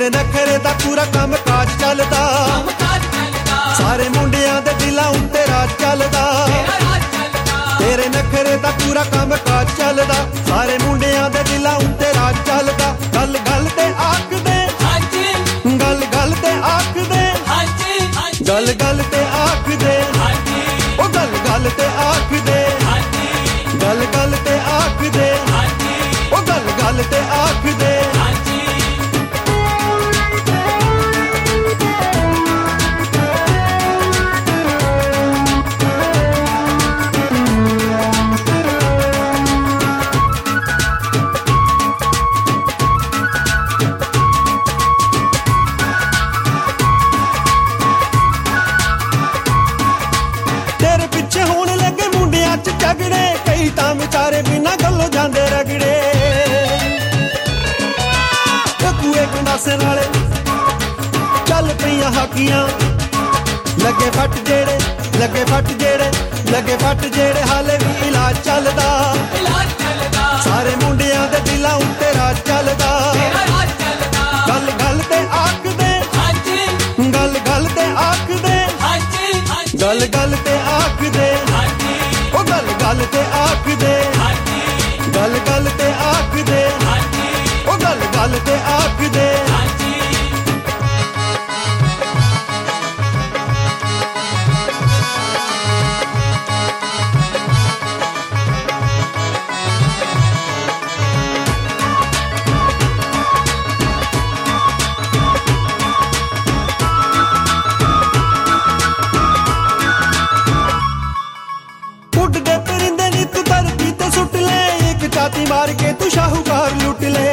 ਤੇਰੇ ਨਖਰੇ ਦਾ ਪੂਰਾ ਕੰਮ ਕਾਜ ਚੱਲਦਾ, ਸਾਰੇ ਮੁੰਡਿਆਂ ਦੇ ਦਿਲਾਂ ਉੱਤੇ ਰਾਜ ਚੱਲਦਾ। ਤੇਰੇ ਨਖਰੇ ਦਾ ਪੂਰਾ ਕੰਮ ਕਾਜ ਚੱਲਦਾ, ਸਾਰੇ ਮੁੰਡਿਆਂ ਦੇ ਦਿਲਾਂ ਉੱਤੇ ਰਾਜ ਚੱਲਦਾ। ਗੱਲ ਗੱਲ ਤੇ ਆਖਦੇ ਹਾਂਜੀ, ਗੱਲ ਗੱਲ ਤੇ ਆਖਦੇ ਹਾਂਜੀ, ਗੱਲ ਗੱਲ ਤੇ ਆਖਦੇ ਹਾਂਜੀ, ਉਹ ਗੱਲ ਗੱਲ ਤੇ ਆਖਦੇ ਹਾਂਜੀ, ਗੱਲ ਗੱਲ ਤੇ ਆਖਦੇ ਹਾਂਜੀ, ਉਹ ਗੱਲ ਗੱਲ ਤੇ ਆਖਦੇ ਹਾਂਜੀ। ਝਗੜੇ ਕਈ ਤਾਂ ਵਿਚਾਰੇ ਬਿਨਾਂ ਗੱਲੋਂ ਜਾਂਦੇ ਰਗੜੇ, ਕੂਏ ਗੰਡਾਸੇ ਨਾਲੇ ਚੱਲ ਪਈਆਂ ਹਾਕੀਆਂ। ਲੱਗੇ ਫੱਟ ਜਿਹੜੇ, ਲੱਗੇ ਫੱਟ ਜਿਹੜੇ, ਲੱਗੇ ਫੱਟ ਜਿਹੜੇ ਹਾਲੇ ਵੀ ਇਲਾਜ ਚੱਲਦਾ। ਸਾਰੇ ਮੁੰਡਿਆਂ ਦੇ ਦਿਲਾਂ ਉੱਤੇ ਰਾਜ ਚੱਲਦਾ। ਗੱਲ ਗੱਲ ਤੇ ਆਖਦੇ ਹਾਂਜੀ, ਗੱਲ ਗੱਲ ਤੇ ਆਖਦੇ ਹਾਂਜੀ, ਗੱਲ ਗੱਲ ਤੇ ਆਖਦੇ ਉਹ ਗੱਲ ਗੱਲ ਤੇ ਆਖਦੇ ਹਾਂਜੀ, ਗੱਲ ਗੱਲ ਤੇ ਆਖਦੇ ਹਾਂਜੀ, ਉਹ ਗੱਲ ਗੱਲ ਤੇ ਆਖਦੇ ਹਾਂਜੀ। ਮਾਰ ਕੇ ਤੂੰ ਸ਼ਾਹੂਕਾਰ ਲੁੱਟ ਲੈ,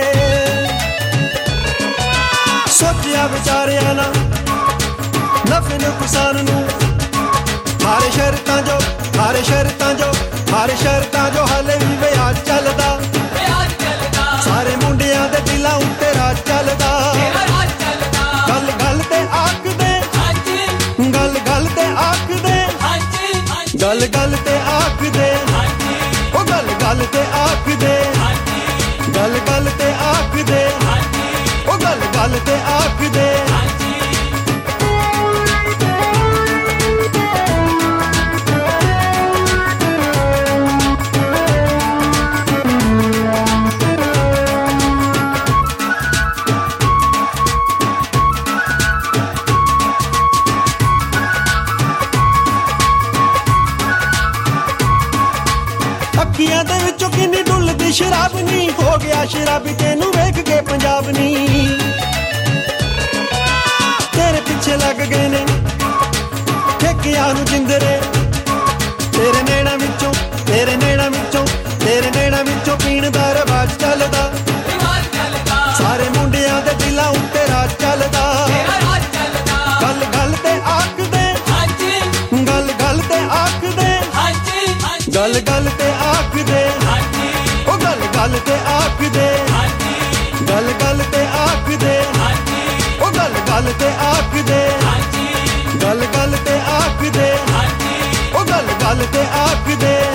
ਸੋਚਿਆ ਵਿਚਾਰਿਆ ਨਾ ਨਫੇ ਨੁਕਸਾਨ ਨੂੰ। ਹਾਰੇ ਸ਼ਰਤਾਂ ਜੋ, ਹਾਰੇ ਸ਼ਰਤਾਂ ਜੋ, ਹਾਰੇ ਸ਼ਰਤਾਂ ਜੋ ਹਾਲੇ ਵੀ ਵਿਆਜ ਚੱਲਦਾ। ਸਾਰੇ ਮੁੰਡਿਆਂ ਦੇ ਦਿਲਾਂ ਉੱਤੇ ਰਾਜ ਚੱਲਦਾ। ਗੱਲ ਗੱਲ ਤੇ ਆਖਦੇ ਹਾਂਜੀ, ਗੱਲ ਗੱਲ ਤੇ ਆਖਦੇ ਹਾਂਜੀ, ਗੱਲ ਗੱਲ ਤੇ ਆਖਦੇ ਉਹ ਗੱਲ ਗੱਲ ਤੇ ਆਖਦੇ ਗੱਲ ਗੱਲ ਤੇ ਆਖਦੇ ਉਹ ਗੱਲ ਗੱਲ ਤੇ ਆਖਦੇ। ਅੱਖੀਆਂ ਦੇ ਵਿੱਚੋਂ ਕਿੰਨੀ ਡੁੱਲਦੀ ਸ਼ਰਾਬ ਨੀ, ਹੋ ਗਿਆ ਸ਼ਰਾਬੀ ਤੈਨੂੰ ਵੇਖ ਕੇ ਪੰਜਾਬ ਨੀ। ਤੇਰੇ ਪਿੱਛੇ ਲੱਗ ਗਏ ਨੇ ਠੇਕਿਆਂ ਨੂੰ ਜਿੰਦਰੇ, ਤੇਰੇ ਨੈਣਾ ਵਿੱਚੋਂ, ਤੇਰੇ ਨੈਣਾ ਵਿੱਚੋਂ, ਤੇਰੇ ਨੈਣਾ ਵਿੱਚੋਂ ਪੀਣ ਦਾ ਰਿਵਾਜ ਚੱਲਦਾ। ਸਾਰੇ ਮੁੰਡਿਆਂ ਦੇ ਦਿਲਾਂ ਉੱਤੇ ਰਾਜ ਚੱਲਦਾ। ਗੱਲ ਗੱਲ ਤੇ ਆਖਦੇ ਹਾਂਜੀ, ਗੱਲ ਗੱਲ ਤੇ ਆਖਦੇ ਹਾਂਜੀ, ਗੱਲ ਗੱਲ ਤੇ ਆਖਦੇ ਉਹ ਗੱਲ ਗੱਲ ਤੇ ਆਖਦੇ ਗੱਲ ਗੱਲ ਤੇ ਆਖਦੇ ਉਹ ਗੱਲ ਗੱਲ ਤੇ ਆਖਦੇ ਗੱਲ ਗੱਲ ਤੇ ਆਖਦੇ ਉਹ ਗੱਲ ਗੱਲ ਤੇ ਆਖਦੇ।